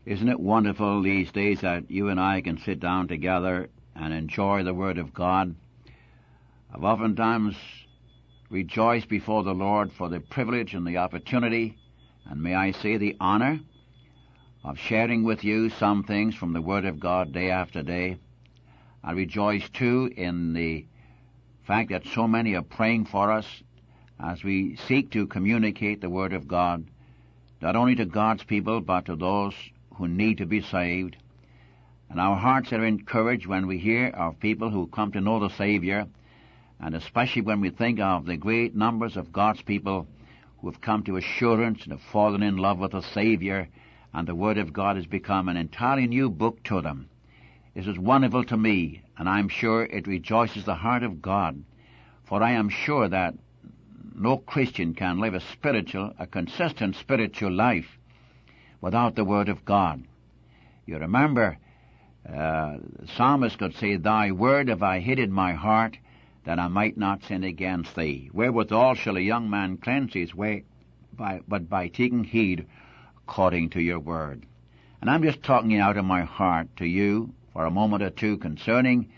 Isn't it wonderful these days that you and I can sit down together and enjoy the Word of God? I've oftentimes rejoiced before the Lord for the privilege and the opportunity, and may I say the honor, of sharing with you some things from the Word of God day after day. I rejoice, too, in the fact that so many are praying for us as we seek to communicate the Word of God, not only to God's people, but to those who need to be saved. And our hearts are encouraged when we hear of people who come to know the Savior, and especially when we think of the great numbers of God's people who have come to assurance and have fallen in love with the Savior, and the Word of God has become an entirely new book to them. This is wonderful to me, and I'm sure it rejoices the heart of God, for I am sure that no Christian can live a consistent spiritual life without the Word of God. You remember, the psalmist could say, "Thy word have I hid in my heart, that I might not sin against thee. Wherewithal shall a young man cleanse his way, but by taking heed according to your word." And I'm just talking out of my heart to you for a moment or two concerning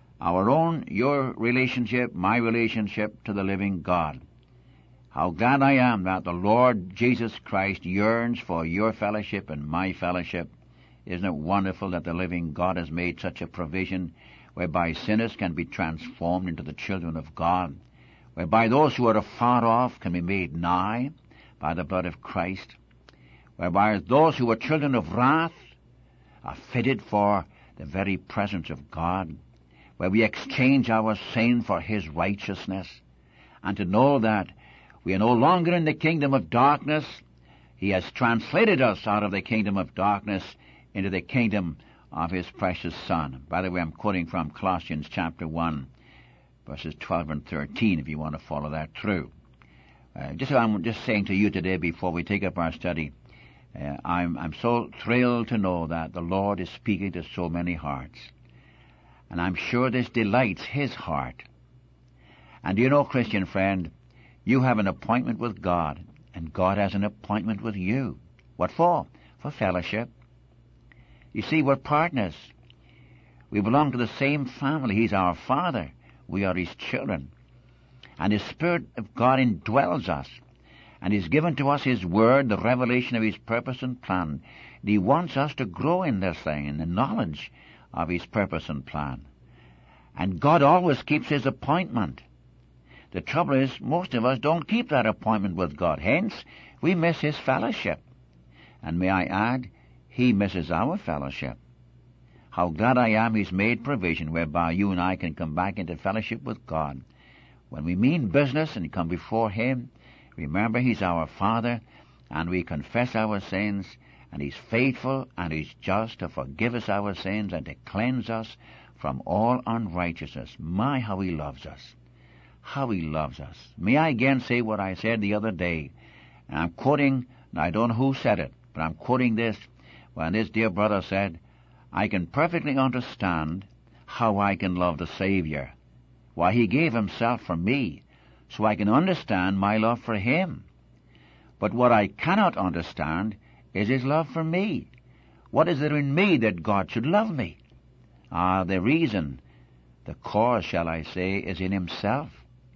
your relationship, my relationship to the living God. How glad I am that the Lord Jesus Christ yearns for your fellowship and my fellowship. Isn't it wonderful that the living God has made such a provision whereby sinners can be transformed into the children of God, whereby those who are afar off can be made nigh by the blood of Christ, whereby those who are children of wrath are fitted for the very presence of God, where we exchange our sin for His righteousness, and to know that we are no longer in the kingdom of darkness. He has translated us out of the kingdom of darkness into the kingdom of His precious Son. By the way, I'm quoting from Colossians chapter 1, verses 12 and 13, if you want to follow that through. I'm just saying to you today, before we take up our study, I'm so thrilled to know that the Lord is speaking to so many hearts. And I'm sure this delights His heart. And do you know, Christian friend, you have an appointment with God, and God has an appointment with you. What for? For fellowship. You see, we're partners. We belong to the same family. He's our Father. We are His children. And the Spirit of God indwells us. And He's given to us His Word, the revelation of His purpose and plan. And He wants us to grow in this thing, in the knowledge of His purpose and plan. And God always keeps His appointment. The trouble is, most of us don't keep that appointment with God. Hence, we miss His fellowship. And may I add, He misses our fellowship. How glad I am He's made provision whereby you and I can come back into fellowship with God. When we mean business and come before Him, remember He's our Father, and we confess our sins, and He's faithful and He's just to forgive us our sins and to cleanse us from all unrighteousness. My, how He loves us. How He loves us. May I again say what I said the other day? And I'm quoting, and I don't know who said it, but I'm quoting this, when this dear brother said, "I can perfectly understand how I can love the Savior. Why, He gave Himself for me, so I can understand my love for Him. But what I cannot understand is His love for me. What is there in me that God should love me? The reason, the cause, shall I say, is in Himself.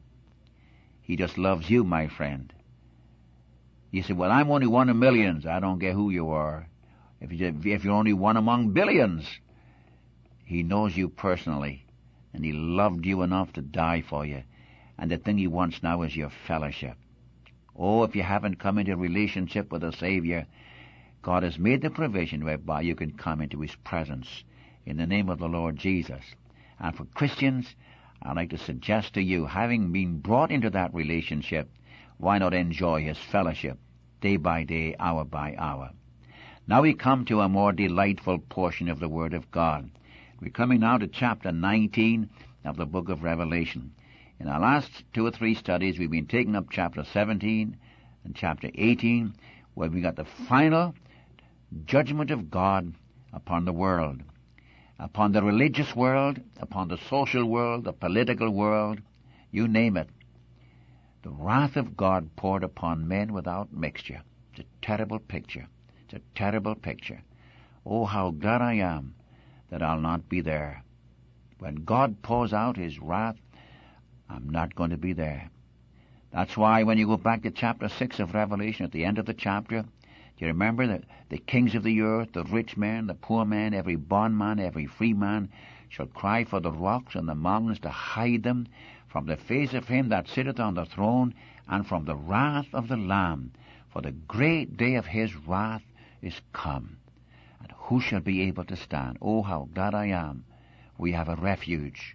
He just loves you, my friend. You say, well, I'm only one of millions. I don't care who you are. If you're only one among billions, He knows you personally, and He loved you enough to die for you. And the thing He wants now is your fellowship. Oh, if you haven't come into a relationship with the Savior, God has made the provision whereby you can come into His presence in the name of the Lord Jesus. And for Christians, I'd like to suggest to you, having been brought into that relationship, why not enjoy His fellowship day by day, hour by hour? Now we come to a more delightful portion of the Word of God. We're coming now to chapter 19 of the book of Revelation. In our last 2 or 3 studies, we've been taking up chapter 17 and chapter 18, where we got the final judgment of God upon the world, upon the religious world, upon the social world, the political world, you name it. The wrath of God poured upon men without mixture. It's a terrible picture. It's a terrible picture. Oh, how glad I am that I'll not be there. When God pours out His wrath, I'm not going to be there. That's why when you go back to chapter 6 of Revelation, at the end of the chapter, do you remember that the kings of the earth, the rich man, the poor man, every bondman, every free man, shall cry for the rocks and the mountains to hide them from the face of Him that sitteth on the throne, and from the wrath of the Lamb. For the great day of His wrath is come. And who shall be able to stand? Oh, how glad I am we have a refuge.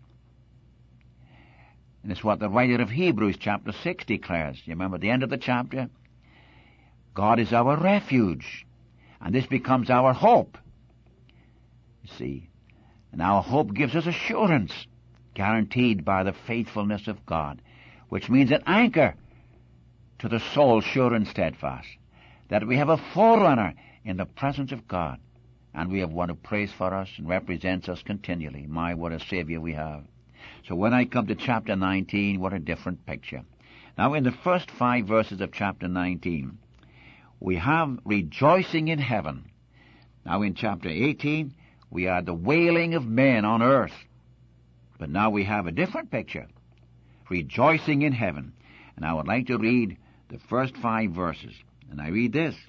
And it's what the writer of Hebrews chapter 6 declares. You remember at the end of the chapter? God is our refuge. And this becomes our hope. You see? And our hope gives us assurance, guaranteed by the faithfulness of God, which means an anchor to the soul sure and steadfast, that we have a forerunner in the presence of God, and we have one who prays for us and represents us continually. My, what a Savior we have. So when I come to chapter 19, what a different picture. Now in the first 5 verses of chapter 19, we have rejoicing in heaven. Now in chapter 18, we are the wailing of men on earth. But now we have a different picture. Rejoicing in heaven. And I would like to read the first 5 verses. And I read this.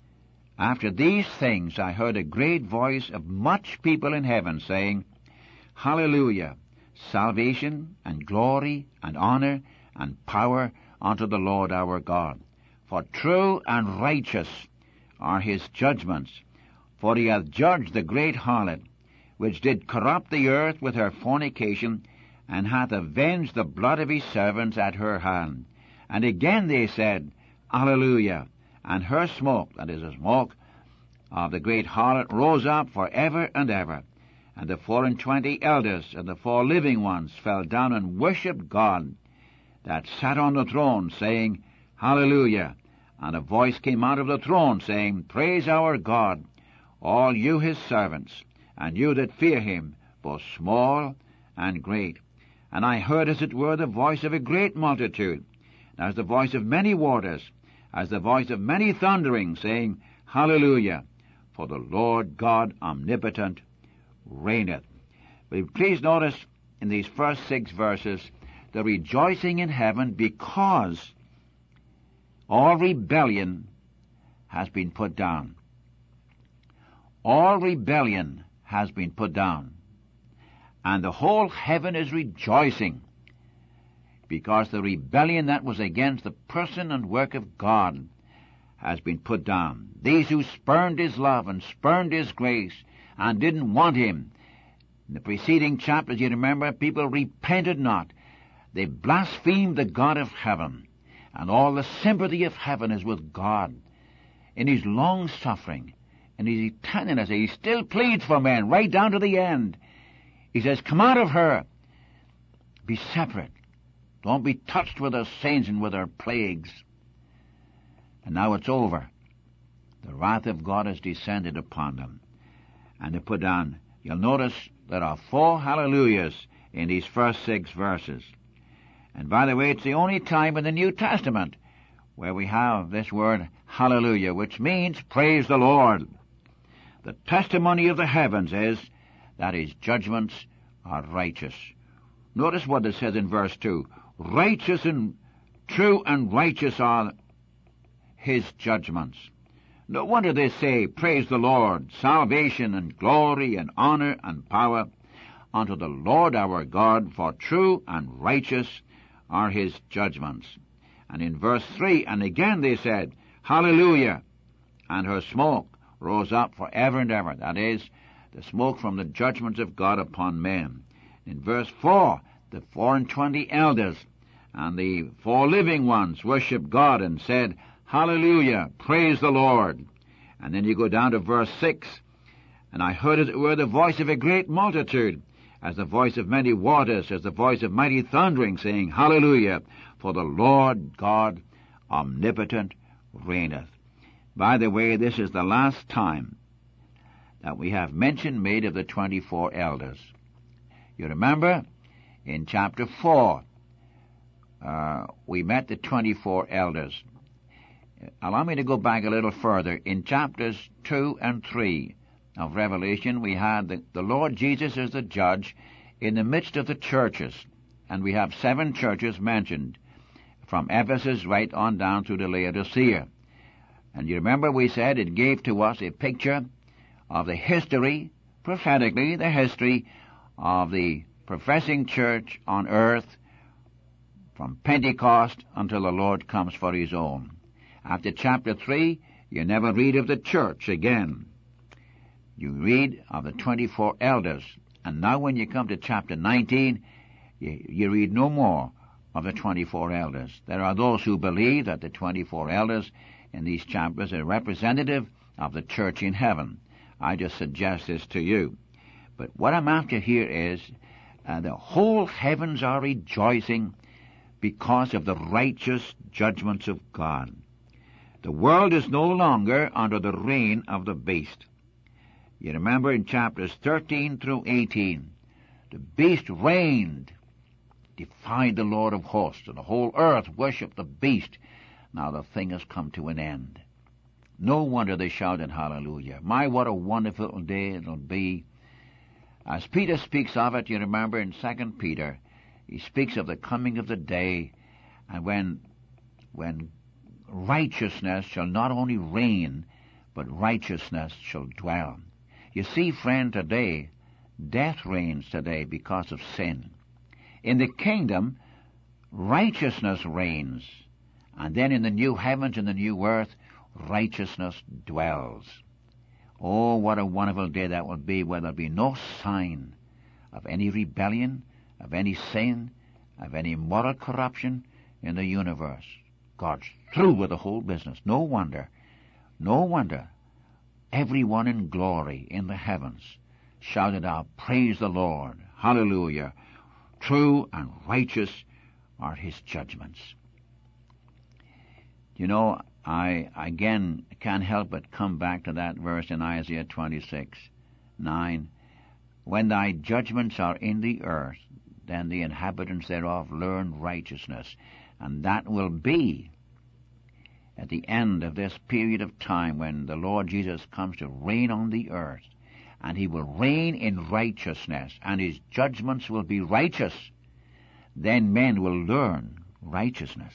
After these things I heard a great voice of much people in heaven saying, Hallelujah! Salvation and glory and honor and power unto the Lord our God. For true and righteous are His judgments. For He hath judged the great harlot, which did corrupt the earth with her fornication, and hath avenged the blood of His servants at her hand. And again they said, Hallelujah! And her smoke, that is the smoke of the great harlot, rose up for ever and ever. And the 24 elders and the 4 living ones fell down and worshipped God that sat on the throne, saying, Hallelujah! And a voice came out of the throne, saying, Praise our God, all you His servants, and you that fear Him, both small and great. And I heard as it were the voice of a great multitude, and as the voice of many waters, as the voice of many thundering, saying, Hallelujah! For the Lord God omnipotent reigneth. But please notice in these first 6 verses the rejoicing in heaven, because all rebellion has been put down. All rebellion has been put down. And the whole heaven is rejoicing, because the rebellion that was against the person and work of God has been put down. These who spurned His love and spurned His grace and didn't want Him. In the preceding chapters, you remember, people repented not. They blasphemed the God of heaven. And all the sympathy of heaven is with God. In His long-suffering, in His eternalness, He still pleads for men right down to the end. He says, come out of her. Be separate. Don't be touched with her sins and with her plagues. And now it's over. The wrath of God has descended upon them. And they put down, you'll notice there are 4 hallelujahs in these first 6 verses. And by the way, it's the only time in the New Testament where we have this word hallelujah, which means praise the Lord. The testimony of the heavens is that His judgments are righteous. Notice what it says in verse 2. Righteous and true and righteous are His judgments. No wonder they say, praise the Lord, salvation and glory and honor and power unto the Lord our God, for true and righteous are His judgments. And in verse 3, and again they said, Hallelujah! And her smoke rose up for ever and ever. That is, the smoke from the judgments of God upon men. In verse 4, the 24 elders and the 4 living ones worshipped God and said, Hallelujah! Praise the Lord! And then you go down to verse 6, and I heard as it were the voice of a great multitude, as the voice of many waters, as the voice of mighty thundering, saying, Hallelujah! For the Lord God omnipotent reigneth. By the way, this is the last time that we have mention made of the 24 elders. You remember, in chapter 4, we met the 24 elders. Allow me to go back a little further. In chapters 2 and 3, of Revelation, we had the Lord Jesus as the judge in the midst of the churches. And we have 7 churches mentioned, from Ephesus right on down through to Laodicea. And you remember we said it gave to us a picture of the history, prophetically, the history of the professing church on earth from Pentecost until the Lord comes for his own. After chapter 3, you never read of the church again. You read of the 24 elders. And now when you come to chapter 19, you read no more of the 24 elders. There are those who believe that the 24 elders in these chapters are representative of the church in heaven. I just suggest this to you. But what I'm after here is the whole heavens are rejoicing because of the righteous judgments of God. The world is no longer under the reign of the beast. You remember in chapters 13 through 18, the beast reigned, defied the Lord of hosts, and the whole earth worshipped the beast. Now the thing has come to an end. No wonder they shouted hallelujah. My, what a wonderful day it'll be. As Peter speaks of it, you remember in 2 Peter, he speaks of the coming of the day, and when righteousness shall not only reign, but righteousness shall dwell. You see, friend, today, death reigns today because of sin. In the kingdom, righteousness reigns. And then in the new heavens and the new earth, righteousness dwells. Oh, what a wonderful day that will be, where there'll be no sign of any rebellion, of any sin, of any moral corruption in the universe. God's through with the whole business. No wonder. Everyone in glory in the heavens shouted out, praise the Lord, hallelujah. True and righteous are his judgments. You know, I again can't help but come back to that verse in Isaiah 26:9. When thy judgments are in the earth, then the inhabitants thereof learn righteousness. And that will be at the end of this period of time when the Lord Jesus comes to reign on the earth. And he will reign in righteousness, and his judgments will be righteous. Then men will learn righteousness.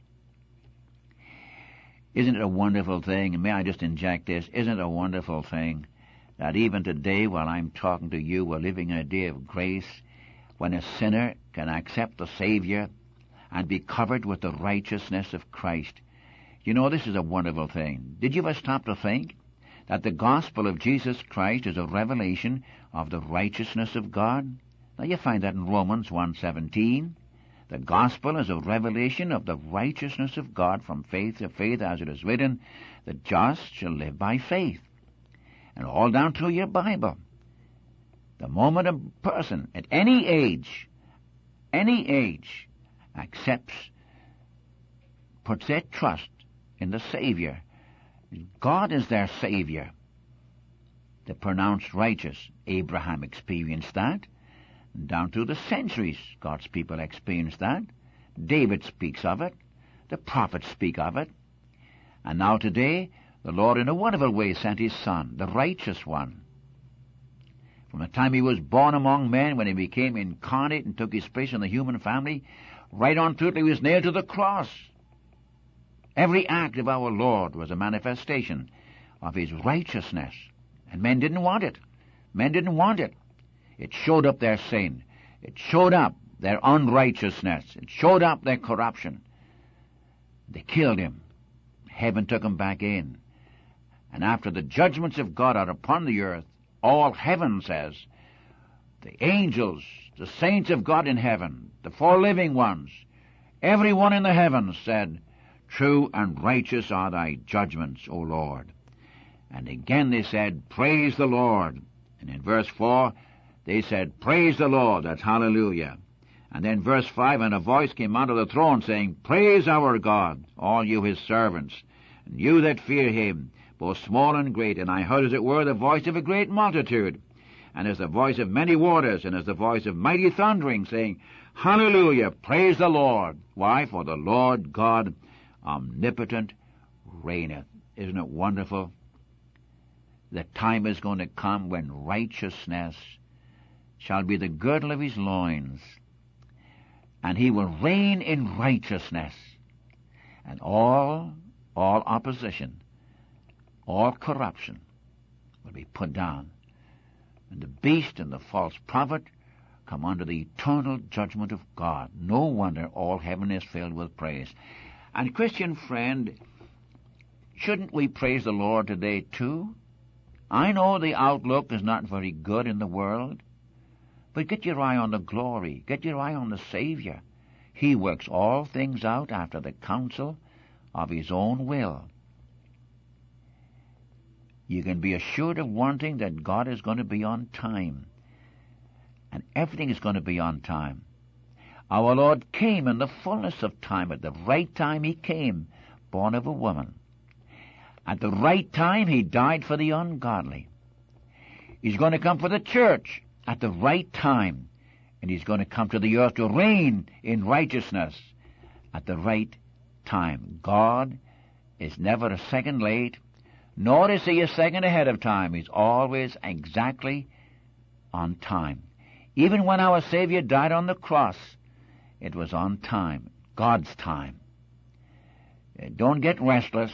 Isn't it a wonderful thing, and may I just inject this, isn't it a wonderful thing that even today while I'm talking to you, we're living in a day of grace when a sinner can accept the Savior and be covered with the righteousness of Christ. You know, this is a wonderful thing. Did you ever stop to think that the gospel of Jesus Christ is a revelation of the righteousness of God? Now you find that in Romans 1:17. The gospel is a revelation of the righteousness of God from faith to faith, as it is written, the just shall live by faith. And all down through your Bible, the moment a person at any age, accepts, puts their trust in the Savior, God is their Savior. The pronounced righteous, Abraham experienced that. Down through the centuries, God's people experienced that. David speaks of it. The prophets speak of it. And now today, the Lord in a wonderful way sent his Son, the righteous one. From the time he was born among men, when he became incarnate and took his place in the human family, right on through till he was nailed to the cross. Every act of our Lord was a manifestation of his righteousness. And men didn't want it. It showed up their sin. It showed up their unrighteousness. It showed up their corruption. They killed him. Heaven took him back in. And after the judgments of God are upon the earth, all heaven says, the angels, the saints of God in heaven, the 4 living ones, everyone in the heavens said, true and righteous are thy judgments, O Lord. And again they said, praise the Lord. And in verse 4, they said, praise the Lord, that's hallelujah. And then verse 5, and a voice came out of the throne saying, praise our God, all you his servants, and you that fear him, both small and great. And I heard, as it were, the voice of a great multitude, and as the voice of many waters, and as the voice of mighty thundering, saying, hallelujah, praise the Lord. Why? For the Lord God omnipotent reigneth. Isn't it wonderful? the time is going to come when righteousness shall be the girdle of his loins, and he will reign in righteousness, and all opposition, all corruption will be put down, and the beast and the false prophet come under the eternal judgment of God. No wonder all heaven is filled with praise. And Christian friend, shouldn't we praise the Lord today too? I know the outlook is not very good in the world, but get your eye on the glory. Get your eye on the Savior. He works all things out after the counsel of his own will. You can be assured of one thing, that God is going to be on time. And everything is going to be on time. Our Lord came in the fullness of time. At the right time he came, born of a woman. At the right time he died for the ungodly. He's going to come for the church at the right time. And he's going to come to the earth to reign in righteousness at the right time. God is never a second late, nor is he a second ahead of time. He's always exactly on time. Even when our Savior died on the cross, it was on time, God's time. Don't get restless.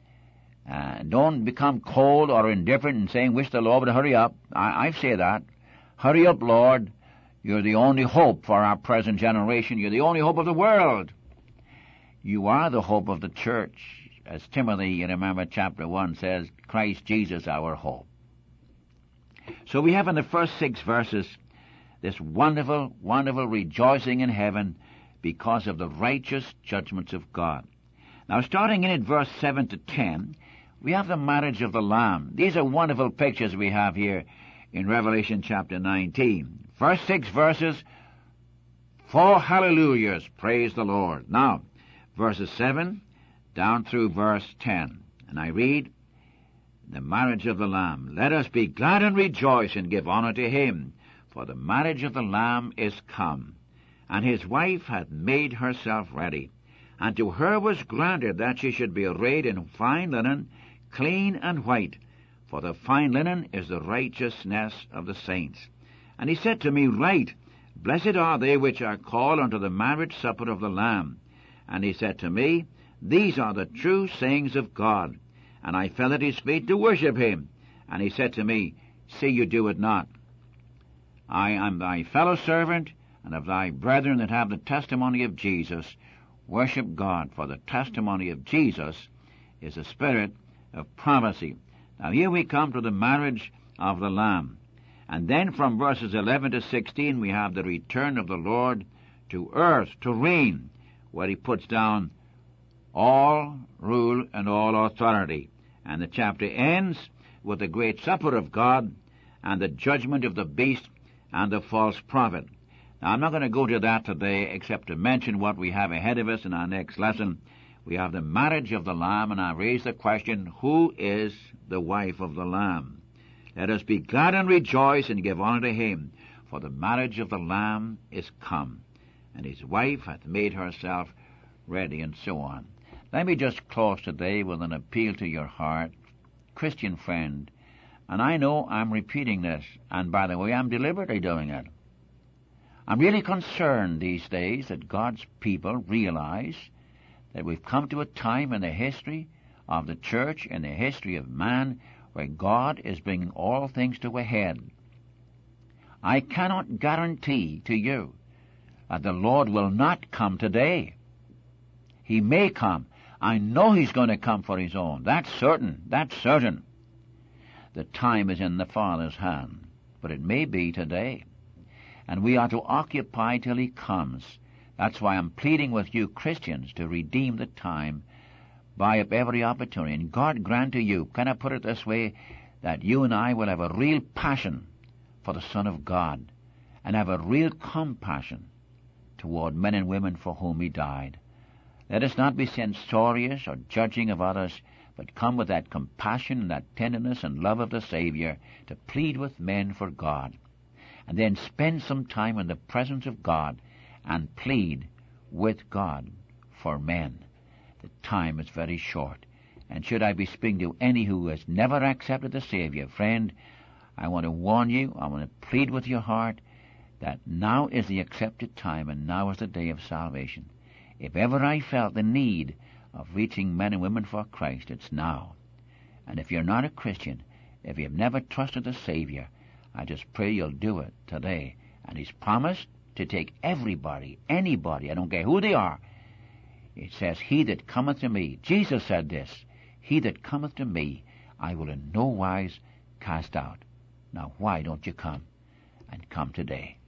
Don't become cold or indifferent and saying, wish the Lord would hurry up. I say that. Hurry up, Lord. You're the only hope for our present generation. You're the only hope of the world. You are the hope of the church. As Timothy, you remember, chapter 1 says, Christ Jesus our hope. So we have in the first 6 verses this wonderful, wonderful rejoicing in heaven because of the righteous judgments of God. Now, starting in at verse 7 to 10, we have the marriage of the Lamb. These are wonderful pictures we have here in Revelation chapter 19. First 6 verses, 4 hallelujahs, praise the Lord. Now, verses 7 down through verse 10. And I read, the marriage of the Lamb. Let us be glad and rejoice and give honor to him, for the marriage of the Lamb is come, and his wife hath made herself ready. And to her was granted that she should be arrayed in fine linen, clean and white, for the fine linen is the righteousness of the saints. And he said to me, Write, Blessed are they which are called unto the marriage supper of the Lamb. And he said to me, These are the true sayings of God. And I fell at his feet to worship him. And he said to me, See you do it not. I am thy fellow servant, and of thy brethren that have the testimony of Jesus. Worship God, for the testimony of Jesus is a spirit of prophecy. Now here we come to the marriage of the Lamb. And then from verses 11 to 16 we have the return of the Lord to earth, to reign, where he puts down all rule and all authority. And the chapter ends with the great supper of God and the judgment of the beast and the false prophet. Now, I'm not going to go to that today except to mention what we have ahead of us in our next lesson. We have the marriage of the Lamb, and I raise the question, who is the wife of the Lamb? Let us be glad and rejoice and give honor to him, for the marriage of the Lamb is come, and his wife hath made herself ready, and so on. Let me just close today with an appeal to your heart. Christian friend, and I know I'm repeating this, and by the way, I'm deliberately doing it. I'm really concerned these days that God's people realize that we've come to a time in the history of the church, in the history of man, where God is bringing all things to a head. I cannot guarantee to you that the Lord will not come today. He may come. I know he's going to come for his own. That's certain. That's certain. The time is in the Father's hand, but it may be today. And we are to occupy till he comes. That's why I'm pleading with you Christians to redeem the time, buy up every opportunity. And God grant to you, can I put it this way, that you and I will have a real passion for the Son of God and have a real compassion toward men and women for whom he died. Let us not be censorious or judging of others, but come with that compassion and that tenderness and love of the Savior to plead with men for God. And then spend some time in the presence of God and plead with God for men. The time is very short. And should I be speaking to any who has never accepted the Savior, friend, I want to warn you, I want to plead with your heart that now is the accepted time and now is the day of salvation. If ever I felt the need of reaching men and women for Christ, it's now. And if you're not a Christian, if you've never trusted the Savior, I just pray you'll do it today. And He's promised to take everybody, anybody, I don't care who they are. It says, he that cometh to me, Jesus said this, he that cometh to me, I will in no wise cast out. Now why don't you come? And come today.